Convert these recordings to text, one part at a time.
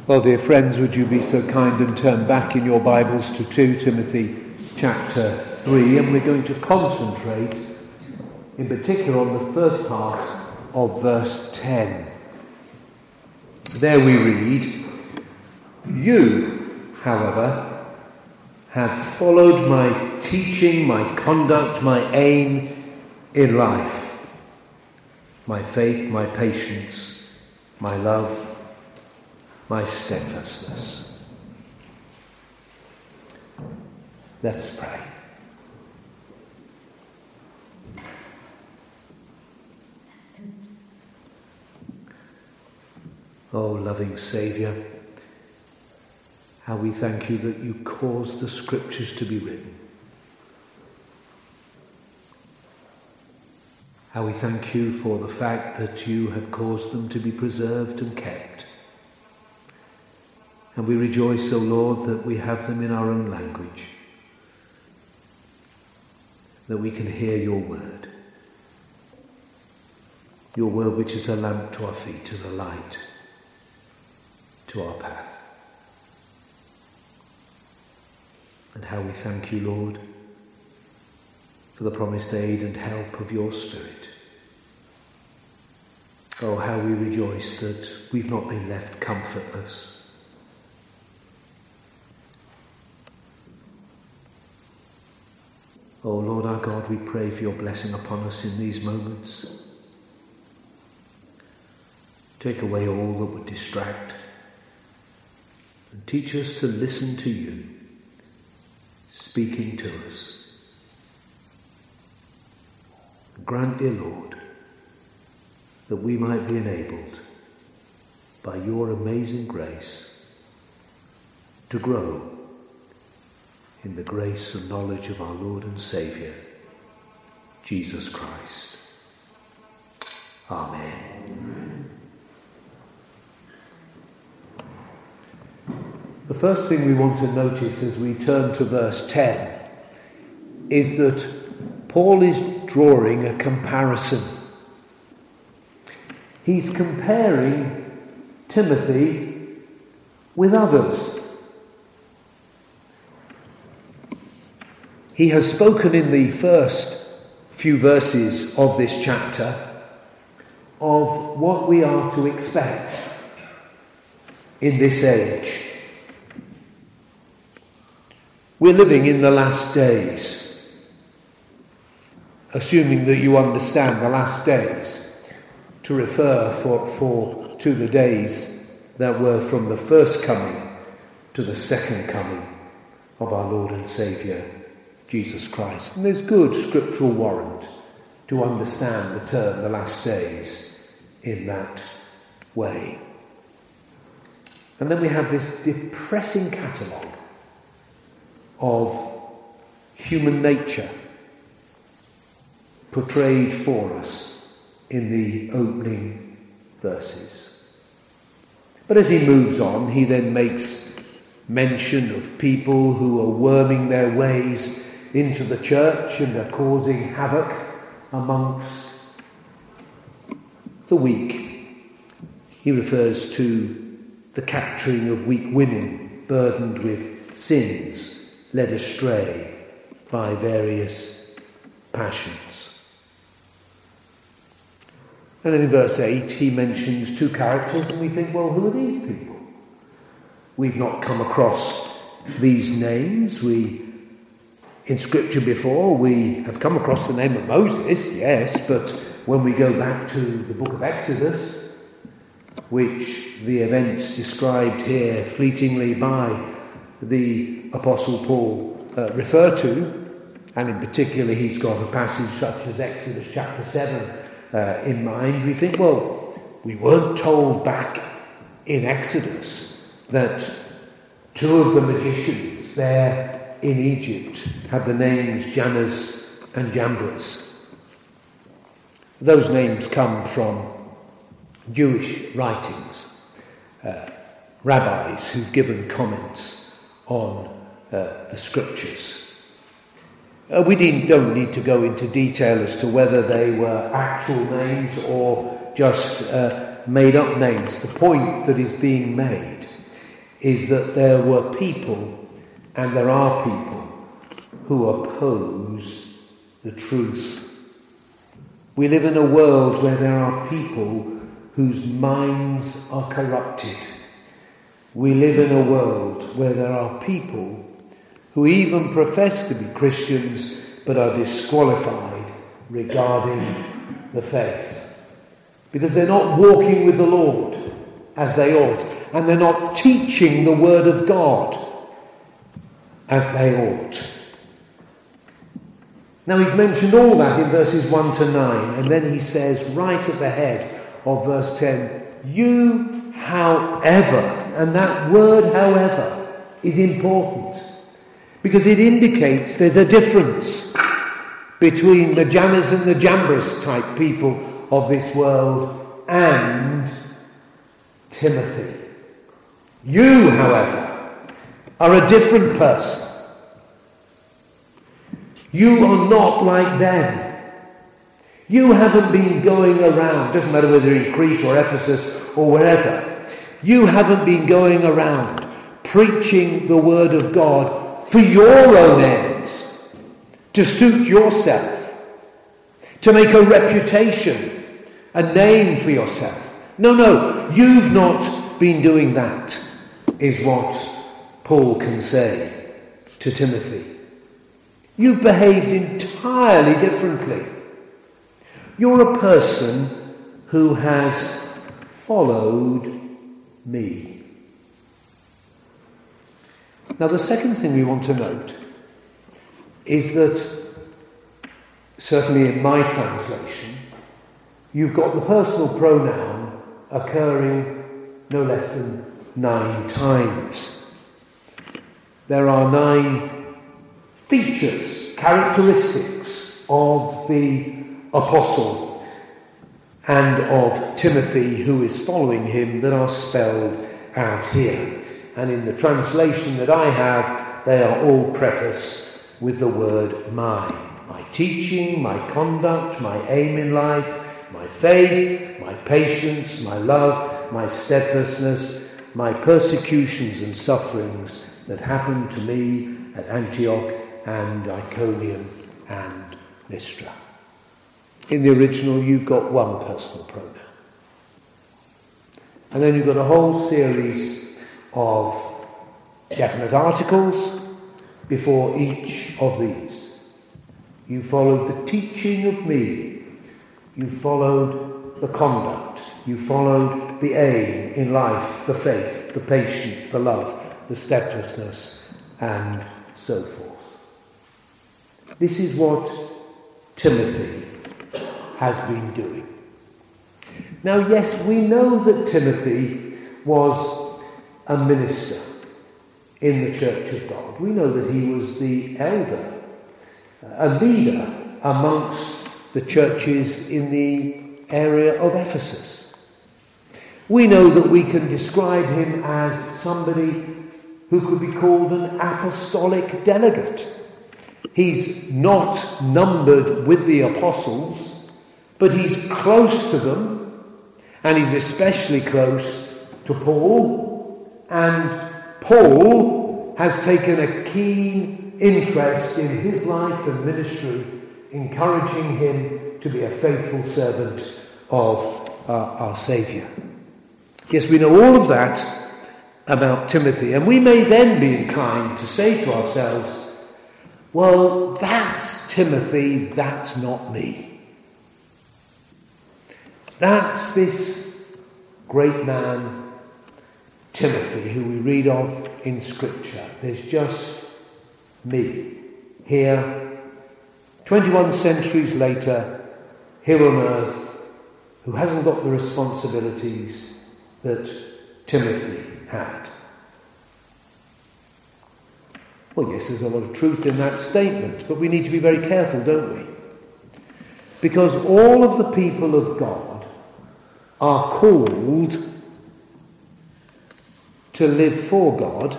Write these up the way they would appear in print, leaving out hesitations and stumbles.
Well, dear friends, would you be so kind and turn back in your Bibles to 2 Timothy chapter 3, and we're going to concentrate in particular on the first part of verse 10. There we read, "You, however, have followed my teaching, my conduct, my aim in life, my faith, my patience, my love, my steadfastness." Let us pray. Oh, loving Saviour, how we thank you that you caused the Scriptures to be written. How we thank you for the fact that you have caused them to be preserved and kept. And we rejoice, O Lord, that we have them in our own language, that we can hear your word which is a lamp to our feet and a light to our path. And how we thank you, Lord, for the promised aid and help of your Spirit. Oh, how we rejoice that we've not been left comfortless. Oh, Lord our God, we pray for your blessing upon us in these moments. Take away all that would distract and teach us to listen to you, speaking to us. Grant, dear Lord, that we might be enabled by your amazing grace to grow in the grace and knowledge of our Lord and Saviour, Jesus Christ. Amen. The first thing we want to notice as we turn to verse 10 is that Paul is drawing a comparison. He's comparing Timothy with others. He has spoken in the first few verses of this chapter of what we are to expect in this age. We're living in the last days. Assuming that you understand the last days to refer to the days that were from the first coming to the second coming of our Lord and Saviour, Jesus Christ. And there's good scriptural warrant to understand the term the last days in that way. And then we have this depressing catalogue of human nature portrayed for us in the opening verses. But as he moves on, he then makes mention of people who are worming their ways into the church and are causing havoc amongst the weak. He refers to the capturing of weak women burdened with sins, led astray by various passions. And then in verse 8 he mentions two characters, and we think, well, who are these people? We've not come across these names. In Scripture before, we have come across the name of Moses, yes, but when we go back to the book of Exodus, which the events described here fleetingly by the Apostle Paul refer to, and in particular he's got a passage such as Exodus chapter 7 in mind, we think, well, we weren't told back in Exodus that two of the magicians there in Egypt had the names Jannes and Jambres. Those names come from Jewish writings, rabbis who've given comments on the Scriptures. We don't need to go into detail as to whether they were actual names or just made-up names. The point that is being made is that there were people, and there are people, who oppose the truth. We live in a world where there are people whose minds are corrupted. We live in a world where there are people who even profess to be Christians but are disqualified regarding the faith, because they're not walking with the Lord as they ought, and they're not teaching the Word of God as they ought. Now he's mentioned all that in verses 1 to 9, and then he says right at the head of verse 10, you, however, and that word however is important, because it indicates there's a difference between the Jannes and the Jambres type people of this world and Timothy. You, however, are a different person. You are not like them. You haven't been going around, doesn't matter whether in Crete or Ephesus or wherever, you haven't been going around preaching the word of God for your own ends, to suit yourself, to make a reputation, a name for yourself. No, you've not been doing that, is what Paul can say to Timothy. You've behaved entirely differently. You're a person who has followed me. Now, the second thing we want to note is that, certainly in my translation, you've got the personal pronoun occurring no less than 9 times. There are 9 features, characteristics of the apostle and of Timothy who is following him that are spelled out here. And in the translation that I have, they are all prefaced with the word my. My teaching, my conduct, my aim in life, my faith, my patience, my love, my steadfastness, my persecutions and sufferings that happened to me at Antioch and Iconium and Lystra. In the original, you've got one personal pronoun. And then you've got a whole series of definite articles before each of these. You followed the teaching of me. You followed the conduct. You followed the aim in life, the faith, the patience, the love, the steadfastness, and so forth. This is what Timothy has been doing. Now, yes, we know that Timothy was a minister in the Church of God. We know that he was the elder, a leader amongst the churches in the area of Ephesus. We know that we can describe him as somebody who could be called an apostolic delegate. He's not numbered with the apostles, but he's close to them, and he's especially close to Paul. And Paul has taken a keen interest in his life and ministry, encouraging him to be a faithful servant of our Saviour. Yes, we know all of that about Timothy, and we may then be inclined to say to ourselves, well, that's Timothy, that's not me. That's this great man, Timothy, who we read of in Scripture. There's just me here, 21 centuries later, here on earth, who hasn't got the responsibilities that Timothy had. Well, yes, there's a lot of truth in that statement, but we need to be very careful, don't we? Because all of the people of God are called to live for God,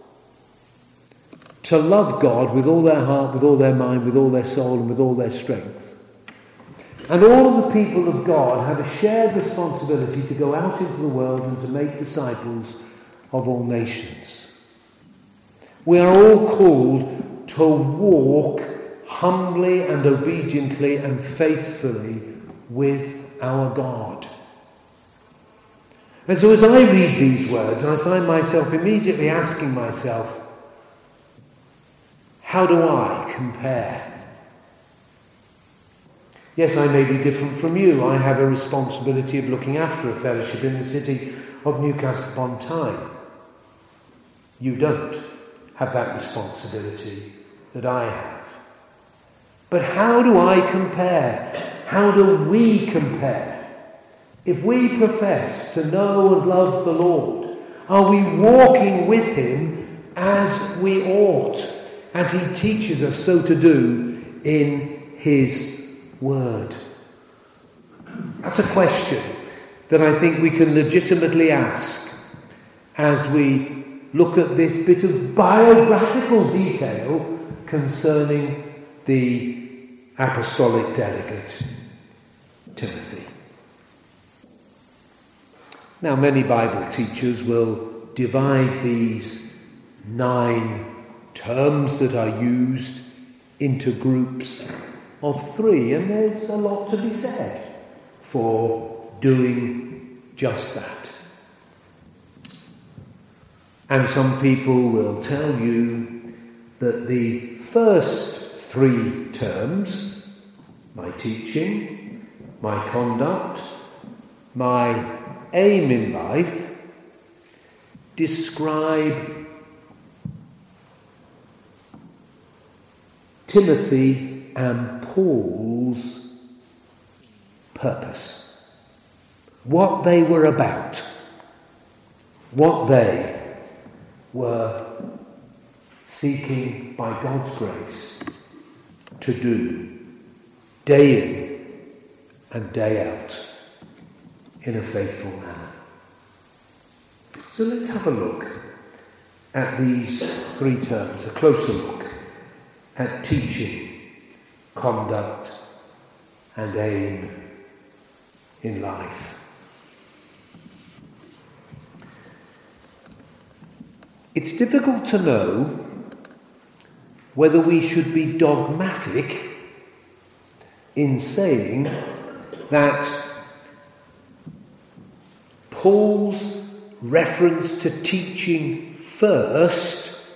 to love God with all their heart, with all their mind, with all their soul, and with all their strength. And all of the people of God have a shared responsibility to go out into the world and to make disciples of all nations. We are all called to walk humbly and obediently and faithfully with our God. And so as I read these words, I find myself immediately asking myself, how do I compare? Yes, I may be different from you. I have a responsibility of looking after a fellowship in the city of Newcastle upon Tyne. You don't have that responsibility that I have. But how do I compare? How do we compare? If we profess to know and love the Lord, are we walking with him as we ought, as he teaches us so to do in his word? That's a question that I think we can legitimately ask as we look at this bit of biographical detail concerning the apostolic delegate, Timothy. Now, many Bible teachers will divide these 9 terms that are used into groups of 3, and there's a lot to be said for doing just that. And some people will tell you that the first 3 terms, my teaching, my conduct, my aim in life, describe Timothy and Paul's purpose, what they were about, what they were seeking by God's grace to do day in and day out in a faithful manner. So let's have a look at these 3 terms, a closer look at teaching, conduct, and aim in life. It's difficult to know whether we should be dogmatic in saying that Paul's reference to teaching first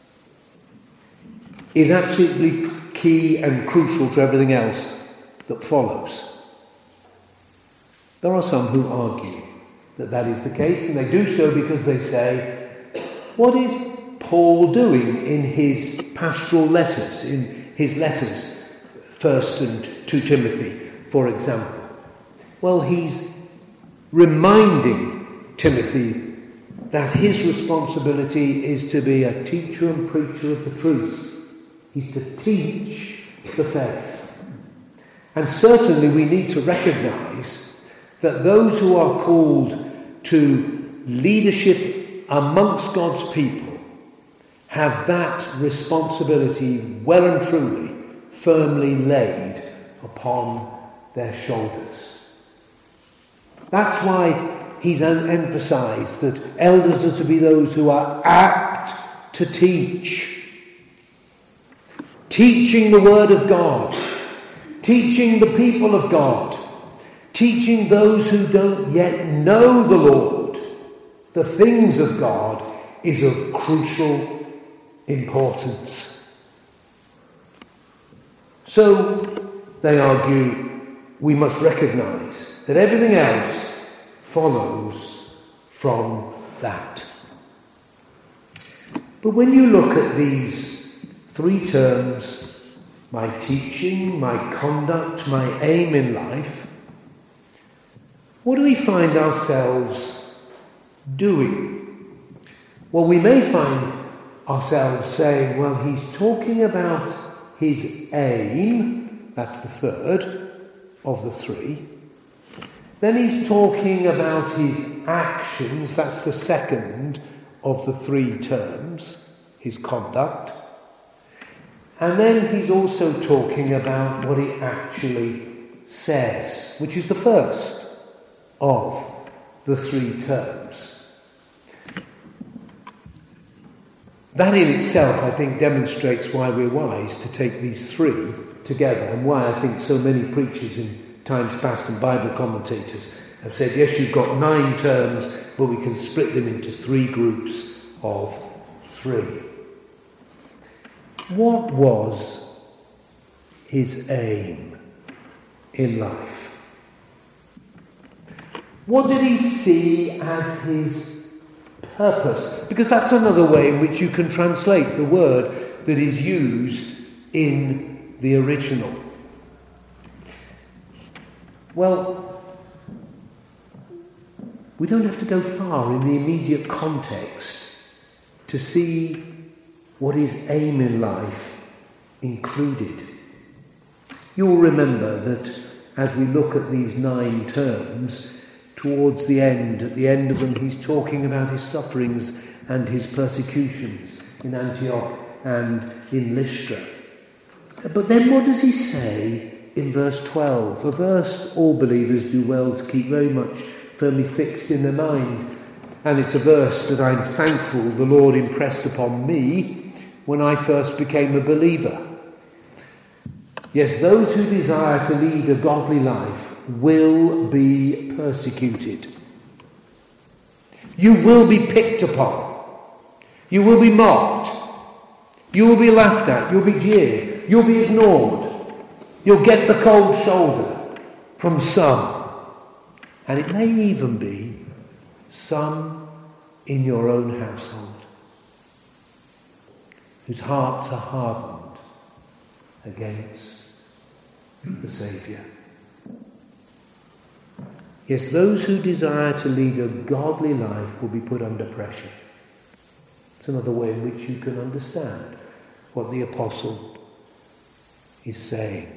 is absolutely key and crucial to everything else that follows. There are some who argue that that is the case, and they do so because they say, what is Paul doing in his pastoral letters, in his letters, 1st and 2 Timothy, for example? Well, he's reminding Timothy that his responsibility is to be a teacher and preacher of the truth. He's to teach the faith. And certainly we need to recognise that those who are called to leadership amongst God's people have that responsibility well and truly, firmly laid upon their shoulders. That's why he's emphasised that elders are to be those who are apt to teach. Teaching the word of God, teaching the people of God, teaching those who don't yet know the Lord, the things of God, is of crucial importance. So, they argue, we must recognise that everything else follows from that. But when you look at these 3 terms, my teaching, my conduct, my aim in life, what do we find ourselves doing? Well, we may find ourselves saying, well, he's talking about his aim, that's the 3rd of the 3. Then he's talking about his actions, that's the 2nd of the 3 terms, his conduct. And then he's also talking about what he actually says, which is the 1st of the 3 terms. That in itself, I think, demonstrates why we're wise to take these three together, and why I think so many preachers in times past and Bible commentators have said, yes, you've got 9 terms, but we can split them into 3 groups of 3. What was his aim in life? What did he see as his purpose? Because that's another way in which you can translate the word that is used in the original. Well, we don't have to go far in the immediate context to see what his aim in life included. You'll remember that as we look at these 9 terms, towards the end, at the end of them, he's talking about his sufferings and his persecutions in Antioch and in Lystra. But then what does he say in verse 12? A verse all believers do well to keep very much firmly fixed in their mind. And it's a verse that I'm thankful the Lord impressed upon me when I first became a believer. Yes, those who desire to lead a godly life will be persecuted. You will be picked upon. You will be mocked. You will be laughed at. You'll be jeered. You'll be ignored. You'll get the cold shoulder from some. And it may even be some in your own household whose hearts are hardened against the Saviour. Yes, those who desire to lead a godly life will be put under pressure. It's another way in which you can understand what the apostle is saying.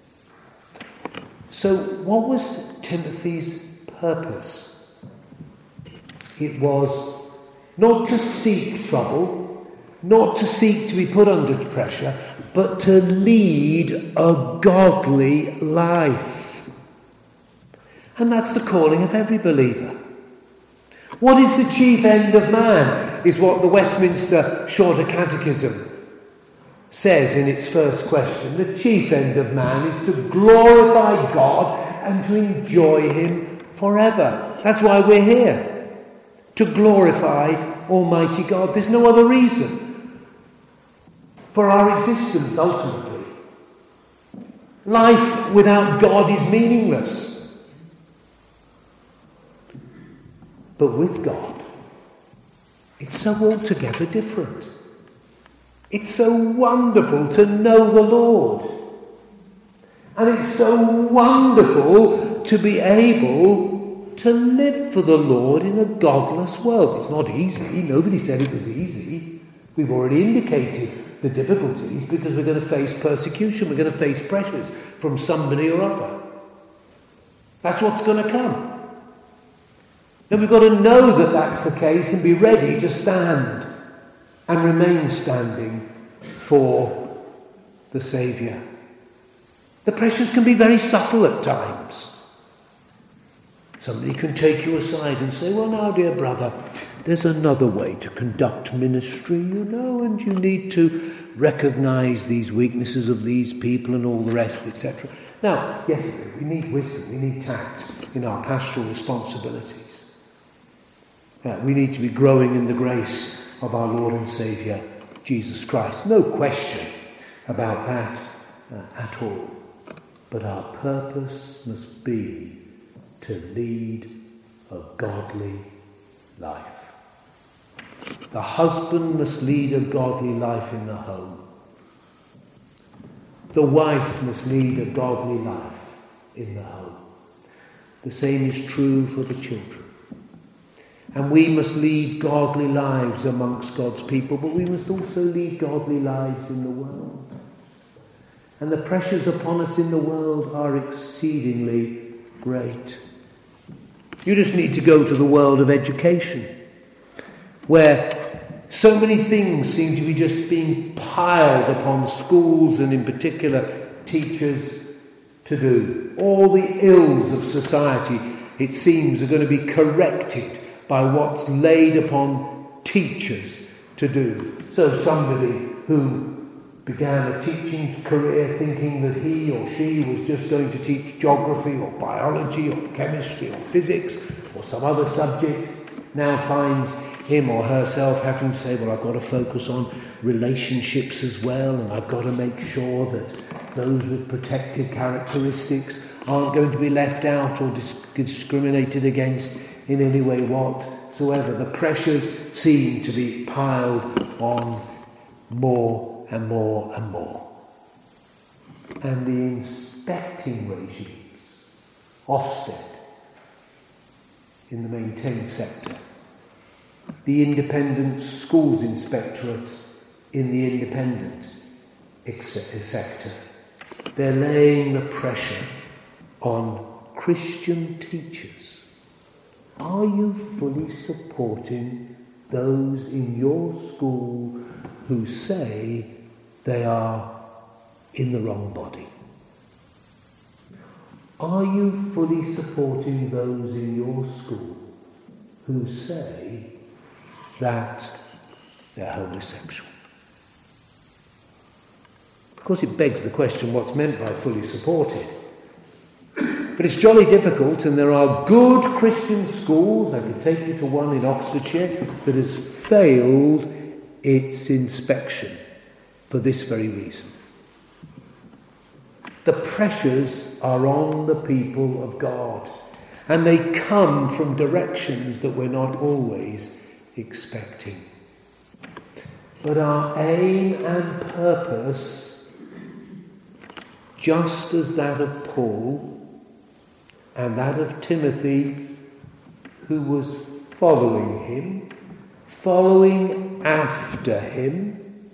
So, what was Timothy's purpose? It was not to seek trouble, not to seek to be put under pressure, but to lead a godly life. And that's the calling of every believer. What is the chief end of man? Is what the Westminster Shorter Catechism says in its first question. The chief end of man is to glorify God and to enjoy him forever. That's why we're here. To glorify Almighty God. There's no other reason for our existence ultimately. Life without God is meaningless. But with God, it's so altogether different. It's so wonderful to know the Lord. And it's so wonderful to be able to live for the Lord in a godless world. It's not easy. Nobody said it was easy. We've already indicated the difficulties because we're going to face persecution. We're going to face pressures from somebody or other. That's what's going to come. Then we've got to know that that's the case and be ready to stand and remain standing for the Saviour. The pressures can be very subtle at times. Somebody can take you aside and say, well, now, dear brother, there's another way to conduct ministry, and you need to recognise these weaknesses of these people and all the rest, etc. Now, yes, we need wisdom, we need tact in our pastoral responsibilities. We need to be growing in the grace of our Lord and Saviour, Jesus Christ. No question about that at all. But our purpose must be to lead a godly life. The husband must lead a godly life in the home. The wife must lead a godly life in the home. The same is true for the children. And we must lead godly lives amongst God's people, but we must also lead godly lives in the world. And the pressures upon us in the world are exceedingly great. You just need to go to the world of education, where so many things seem to be just being piled upon schools and in particular teachers to do. All the ills of society, it seems, are going to be corrected by what's laid upon teachers to do. So somebody who began a teaching career thinking that he or she was just going to teach geography or biology or chemistry or physics or some other subject now finds him or herself having to say, well, I've got to focus on relationships as well, and I've got to make sure that those with protected characteristics aren't going to be left out or discriminated against in any way whatsoever. The pressures seem to be piled on more and more and more. And the inspecting regimes, Ofsted in the maintained sector, the independent schools inspectorate in the independent sector, they're laying the pressure on Christian teachers. Are you fully supporting those in your school who say they are in the wrong body? Are you fully supporting those in your school who say that they're homosexual? Of course, it begs the question, what's meant by fully supported? But it's jolly difficult, and there are good Christian schools, I could take you to one in Oxfordshire, that has failed its inspection for this very reason. The pressures are on the people of God, and they come from directions that we're not always expecting. But our aim and purpose, just as that of Paul and that of Timothy, who was following him, following after him,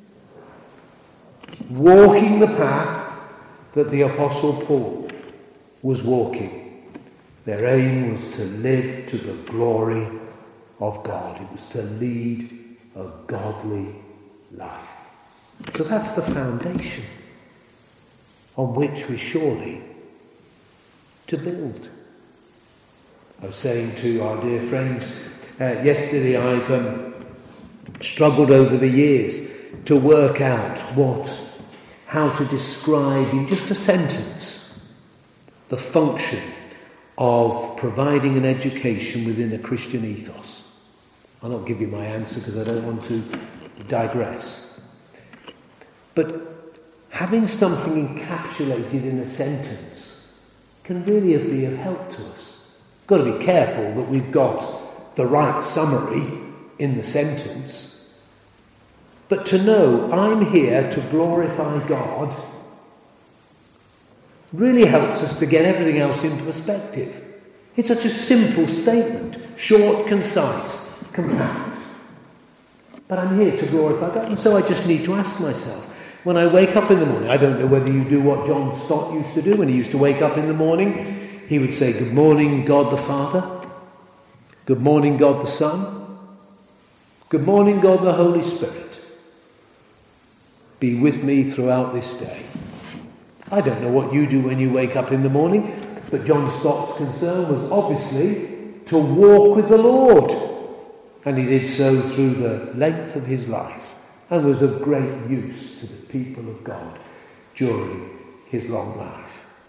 walking the path that the Apostle Paul was walking. Their aim was to live to the glory of God. It was to lead a godly life. So that's the foundation on which we surely to build. I was saying to our dear friends yesterday, I've struggled over the years to work out how to describe in just a sentence the function of providing an education within a Christian ethos. I'll not give you my answer because I don't want to digress. But having something encapsulated in a sentence can really be of help to us. We've got to be careful that we've got the right summary in the sentence. But to know I'm here to glorify God really helps us to get everything else into perspective. It's such a simple statement, short, concise, compact. But I'm here to glorify God, and so I just need to ask myself, when I wake up in the morning, I don't know whether you do what John Stott used to do when he used to wake up in the morning. He would say, good morning, God the Father. Good morning, God the Son. Good morning, God the Holy Spirit. Be with me throughout this day. I don't know what you do when you wake up in the morning, but John Stott's concern was obviously to walk with the Lord. And he did so through the length of his life and was of great use to the people of God during his long life.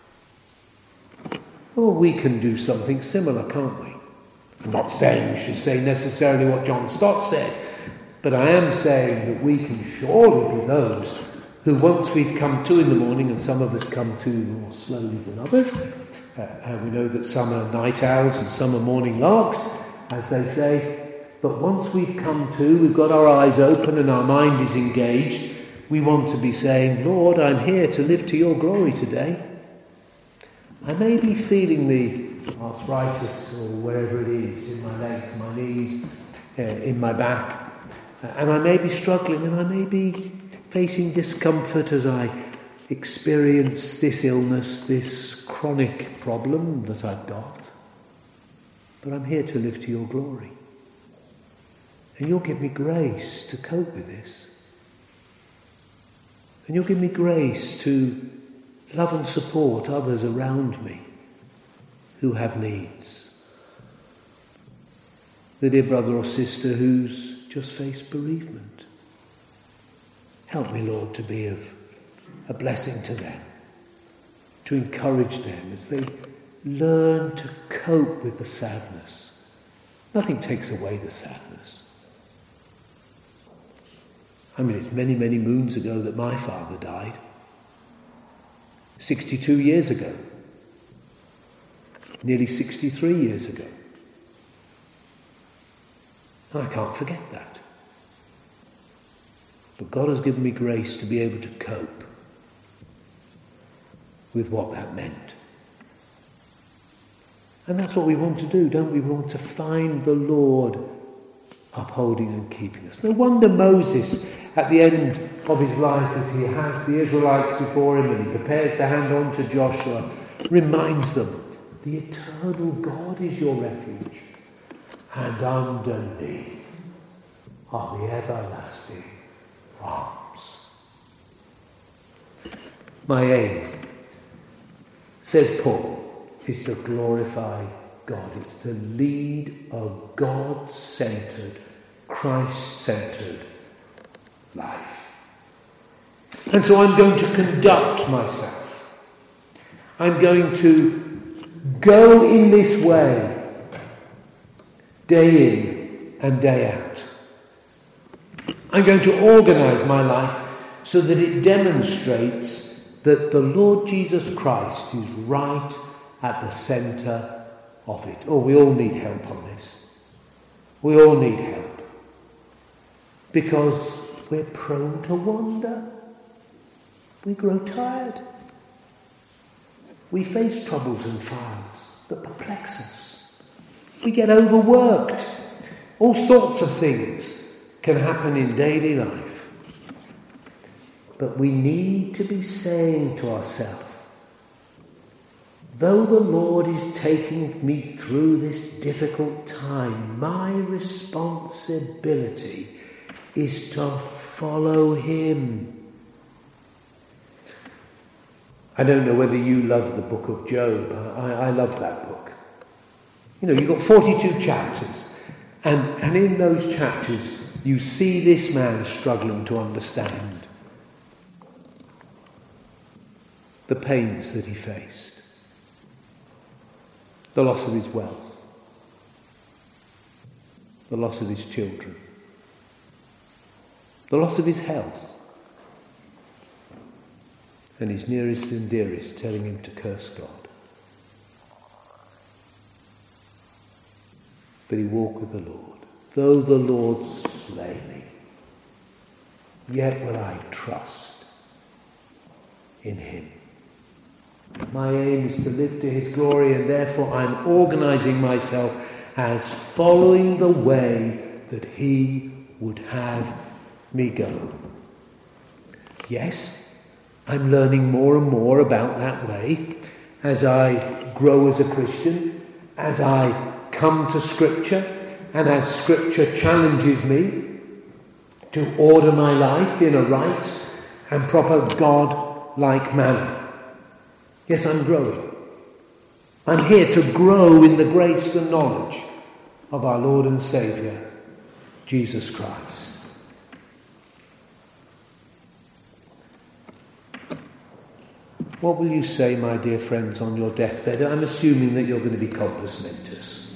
Well, we can do something similar, can't we? I'm not saying we should say necessarily what John Stott said, but I am saying that we can surely be those who, once we've come to in the morning, and some of us come to more slowly than others, we know that some are night owls and some are morning larks, as they say, but once we've come to, we've got our eyes open and our mind is engaged, we want to be saying, Lord, I'm here to live to your glory today. I may be feeling the arthritis or wherever it is, in my legs, my knees, in my back, and I may be struggling and I may be facing discomfort as I experience this illness, this chronic problem that I've got. But I'm here to live to your glory. And you'll give me grace to cope with this. And you'll give me grace to love and support others around me who have needs. The dear brother or sister who's just faced bereavement. Help me, Lord, to be of a blessing to them, to encourage them as they learn to cope with the sadness. Nothing takes away the sadness. I mean, it's many, many moons ago that my father died. 62 years ago. Nearly 63 years ago. And I can't forget that. But God has given me grace to be able to cope with what that meant. And that's what we want to do, don't we? We want to find the Lord upholding and keeping us. No wonder Moses, at the end of his life, as he has the Israelites before him and he prepares to hand on to Joshua, reminds them, the eternal God is your refuge, and underneath are the everlasting arms. My aim, says Paul, is to glorify God. It's to lead a God-centred, Christ-centred life. And so I'm going to conduct myself. I'm going to go in this way, day in and day out. I'm going to organise my life so that it demonstrates that the Lord Jesus Christ is right at the centre of it. Oh, we all need help on this. We all need help. Because we're prone to wander. We grow tired. We face troubles and trials that perplex us. We get overworked. All sorts of things can happen in daily life. But we need to be saying to ourselves, though the Lord is taking me through this difficult time, my responsibility is to follow him. I don't know whether you love the book of Job. I love that book. You know, you've got 42 chapters, and in those chapters you see this man struggling to understand the pains that he faced. The loss of his wealth, the loss of his children, the loss of his health, and his nearest and dearest telling him to curse God. But he walked with the Lord. Though the Lord slay me, yet will I trust in him. My aim is to live to his glory, and therefore I'm organising myself as following the way that he would have me go. Yes, I'm learning more and more about that way as I grow as a Christian, as I come to Scripture, and as Scripture challenges me to order my life in a right and proper God-like manner. Yes, I'm growing. I'm here to grow in the grace and knowledge of our Lord and Saviour, Jesus Christ. What will you say, my dear friends, on your deathbed? I'm assuming that you're going to be compos mentis.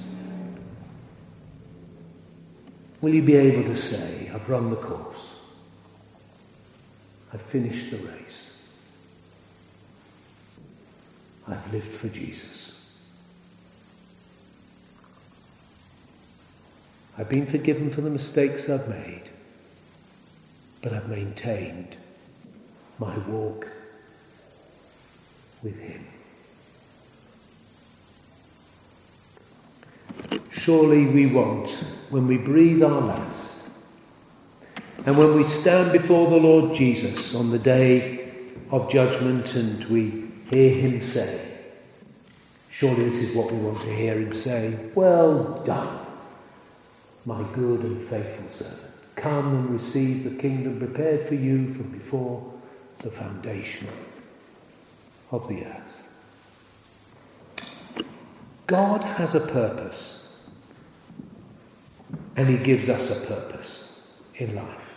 Will you be able to say, I've run the course. I've finished the race. I've lived for Jesus. I've been forgiven for the mistakes I've made, but I've maintained my walk with him. Surely we want, when we breathe our last, and when we stand before the Lord Jesus on the day of judgment and we hear him say, surely this is what we want to hear him say, well done, my good and faithful servant. Come and receive the kingdom prepared for you from before the foundation of the earth. God has a purpose, and he gives us a purpose. in life.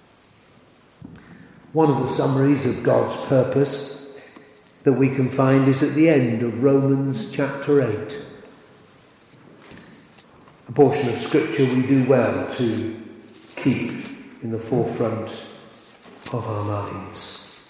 One of the summaries of God's purpose that we can find is at the end of Romans chapter 8. A portion of scripture we do well to keep in the forefront of our minds.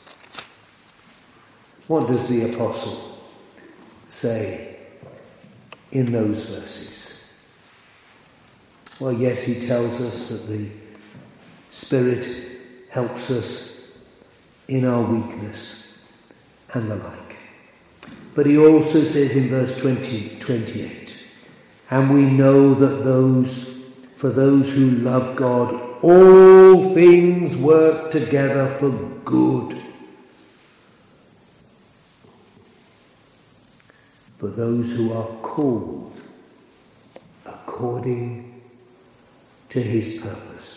What does the apostle say in those verses? Well, yes, he tells us that the Spirit helps us in our weakness and the like. But he also says in verse 28, and we know that for those who love God, all things work together for good. For those who are called according to his purpose.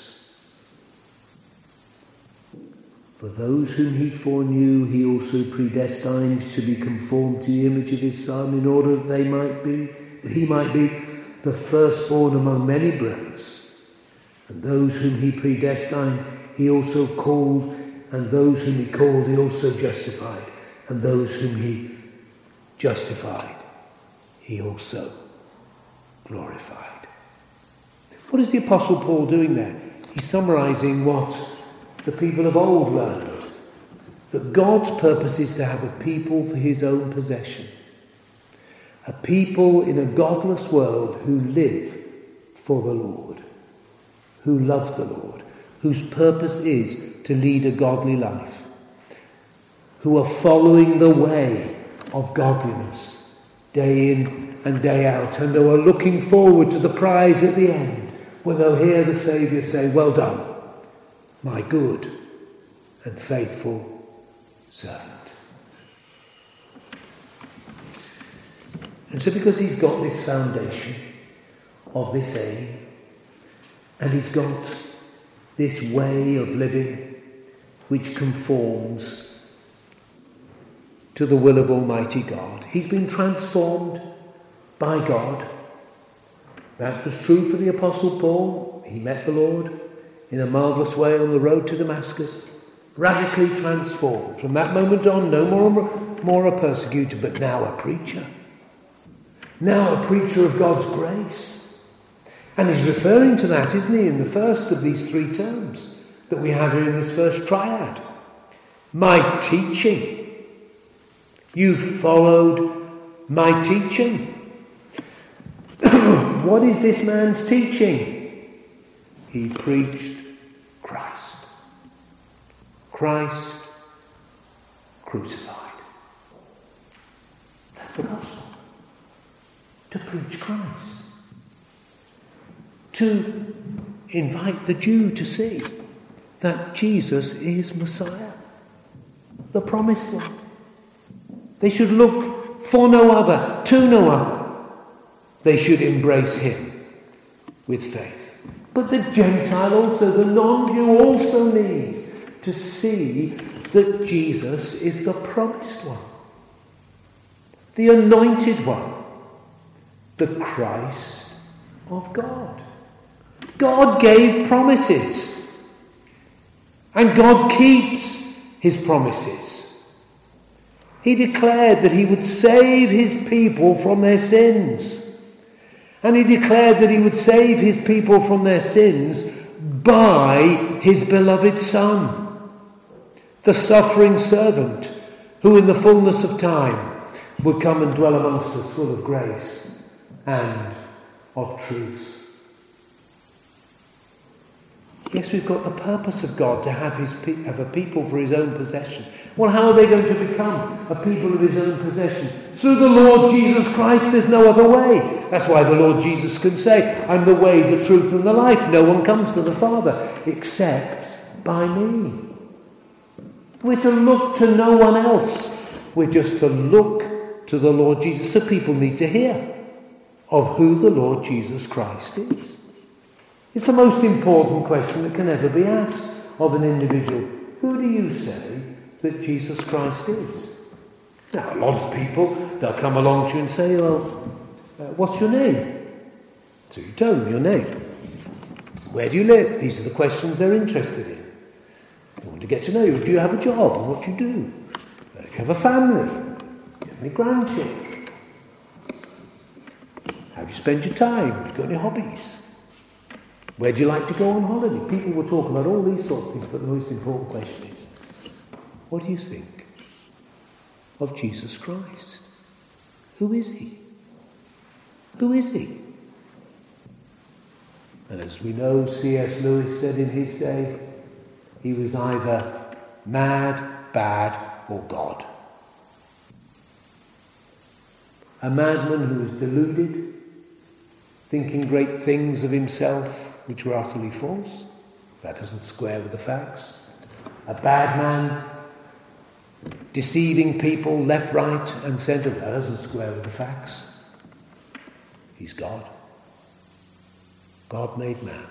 For those whom he foreknew, he also predestined to be conformed to the image of his Son, in order that he might be the firstborn among many brothers. And those whom he predestined, he also called, and those whom he called, he also justified, and those whom he justified, he also glorified. What is the Apostle Paul doing there? He's summarising what the people of old learned, that God's purpose is to have a people for his own possession, a people in a godless world who live for the Lord, who love the Lord, whose purpose is to lead a godly life, who are following the way of godliness day in and day out, and who are looking forward to the prize at the end, when they'll hear the Saviour say, "Well done, my good and faithful servant." And so because he's got this foundation of this aim, and he's got this way of living which conforms to the will of Almighty God, he's been transformed by God. That was true for the Apostle Paul. He met the Lord in a marvellous way on the road to Damascus, radically transformed. From that moment on, no more a persecutor, but now a preacher. Now a preacher of God's grace. And he's referring to that, isn't he, in the first of these three terms that we have here in this first triad. My teaching. You've followed my teaching. What is this man's teaching? He preached Christ. Christ crucified. That's the gospel. To preach Christ. To invite the Jew to see that Jesus is Messiah, the promised one. They should look for no other, to no other. They should embrace him with faith. But the Gentile also, the non-Jew also needs to see that Jesus is the promised one, the anointed one, the Christ of God. God gave promises, and God keeps his promises. He declared that he would save his people from their sins. And he declared that he would save his people from their sins by his beloved Son, the suffering servant, who in the fullness of time would come and dwell amongst us full of grace and of truth. Yes, we've got the purpose of God to have a people for his own possession. Well, how are they going to become a people of his own possession? Through the Lord Jesus Christ. There's no other way. That's why the Lord Jesus can say, I'm the way, the truth and the life. No one comes to the Father except by me. We're to look to no one else. We're just to look to the Lord Jesus. So people need to hear of who the Lord Jesus Christ is. It's the most important question that can ever be asked of an individual. Who do you say that Jesus Christ is? Now, a lot of people, they'll come along to you and say, well, what's your name? So you tell them your name. Where do you live? These are the questions they're interested in. They want to get to know you. Do you have a job and what do you do? Do you have a family? Do you have any grandchildren? How do you spend your time? Have you got any hobbies? Where do you like to go on holiday? People will talk about all these sorts of things, but the most important question is, what do you think of Jesus Christ? Who is he? Who is he? And as we know, C.S. Lewis said in his day, he was either mad, bad, or God. A madman who was deluded, thinking great things of himself, which were utterly false. That doesn't square with the facts. A bad man, deceiving people left, right, and centre. That doesn't square with the facts. He's God. God made man.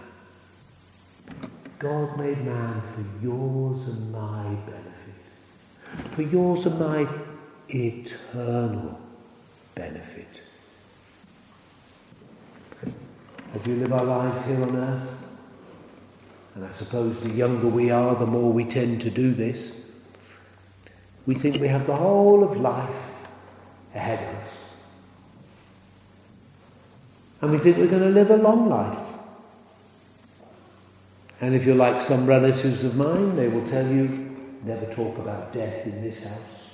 God made man for yours and my benefit. For yours and my eternal benefit. As we live our lives here on earth, and I suppose the younger we are, the more we tend to do this, we think we have the whole of life ahead of us. And we think we're going to live a long life. And if you're like some relatives of mine, they will tell you, never talk about death in this house.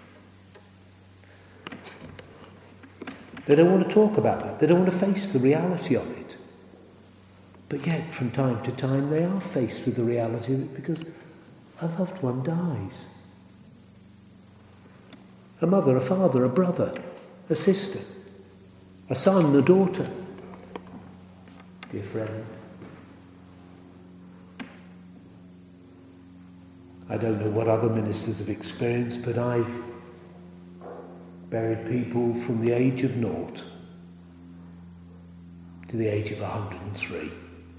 They don't want to talk about that. They don't want to face the reality of it. But yet, from time to time, they are faced with the reality of it because a loved one dies. A mother, a father, a brother, a sister, a son, a daughter. Dear friend, I don't know what other ministers have experienced, but I've buried people from the age of 0 to the age of 103.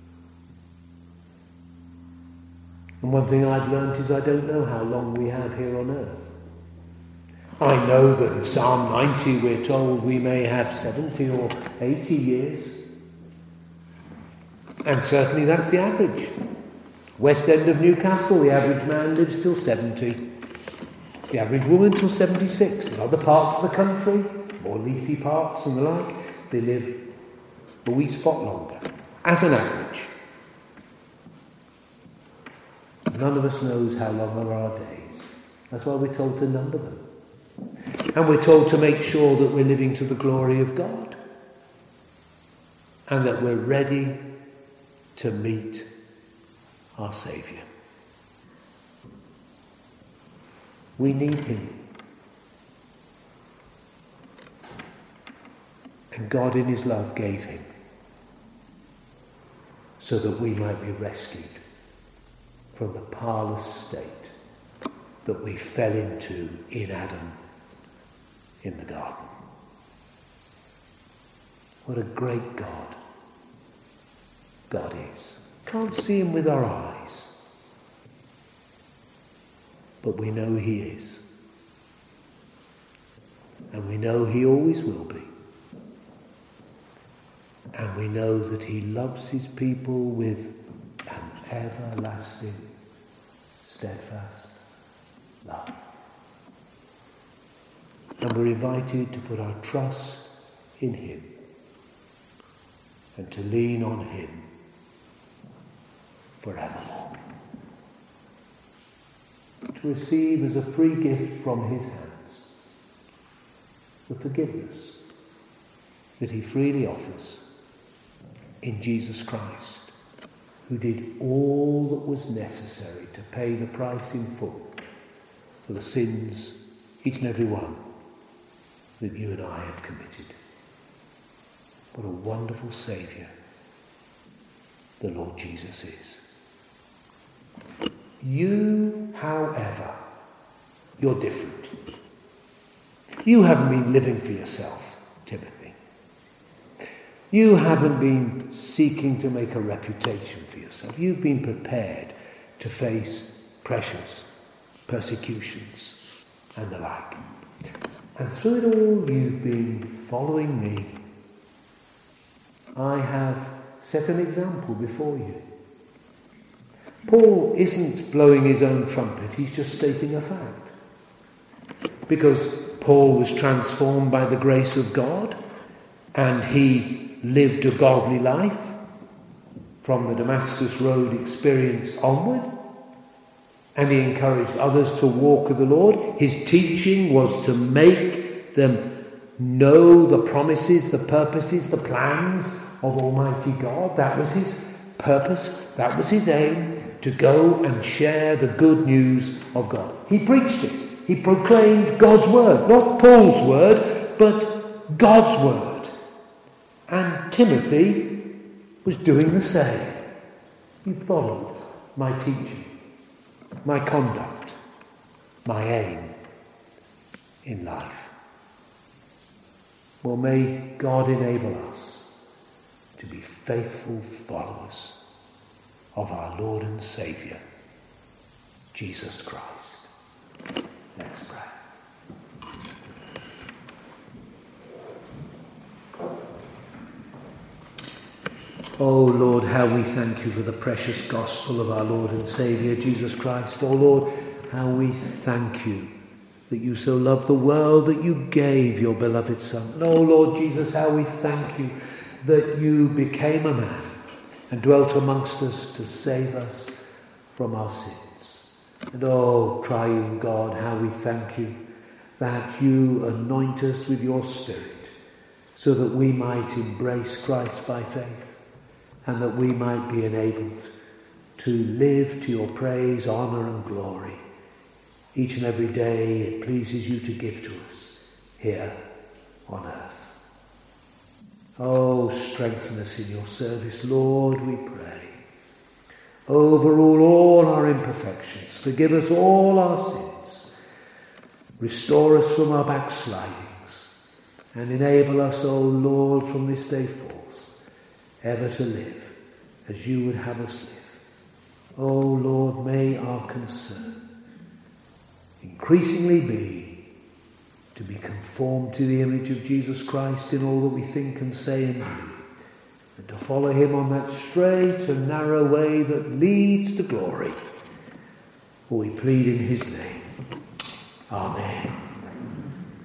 And one thing I've learnt is I don't know how long we have here on earth. I know that in Psalm 90 we're told we may have 70 or 80 years. And certainly that's the average. West End of Newcastle, the average man lives till 70. The average woman till 76. In other parts of the country, more leafy parts and the like, they live a wee spot longer. As an average. None of us knows how long are our days. That's why we're told to number them. And we're told to make sure that we're living to the glory of God. And that we're ready to meet our Saviour. We need him. And God in his love gave him so that we might be rescued from the parlous state that we fell into in Adam in the garden. What a great God God is. Can't see him with our eyes, but we know he is. And we know he always will be. And we know that he loves his people with an everlasting, steadfast love. And we're invited to put our trust in him and to lean on him forevermore. To receive as a free gift from his hands the forgiveness that he freely offers in Jesus Christ, who did all that was necessary to pay the price in full for the sins, each and every one, that you and I have committed. What a wonderful Saviour the Lord Jesus is. You, however, you're different. You haven't been living for yourself, Timothy. You haven't been seeking to make a reputation for yourself. You've been prepared to face pressures, persecutions, and the like. And through it all, you've been following me. I have set an example before you. Paul isn't blowing his own trumpet, he's just stating a fact. Because Paul was transformed by the grace of God, and he lived a godly life from the Damascus Road experience onward, and he encouraged others to walk with the Lord. His teaching was to make them know the promises, the purposes, the plans of Almighty God. That was his purpose, that was his aim, to go and share the good news of God. He preached it. He proclaimed God's word, not Paul's word, but God's word. And Timothy was doing the same. He followed my teaching, my conduct, my aim in life. Well, may God enable us to be faithful followers of our Lord and Saviour, Jesus Christ. Let's pray. Oh Lord, how we thank you for the precious gospel of our Lord and Saviour, Jesus Christ. Oh Lord, how we thank you that you so loved the world that you gave your beloved Son. And oh Lord Jesus, how we thank you that you became a man and dwelt amongst us to save us from our sins. And oh, triune God, how we thank you that you anoint us with your Spirit so that we might embrace Christ by faith and that we might be enabled to live to your praise, honour and glory each and every day it pleases you to give to us here on earth. Oh, strengthen us in your service, Lord, we pray. Overrule all our imperfections. Forgive us all our sins. Restore us from our backslidings. And enable us, O Lord, from this day forth, ever to live as you would have us live. O Lord, may our concern increasingly be to be conformed to the image of Jesus Christ in all that we think and say and do, and to follow him on that straight and narrow way that leads to glory. For we plead in his name. Amen.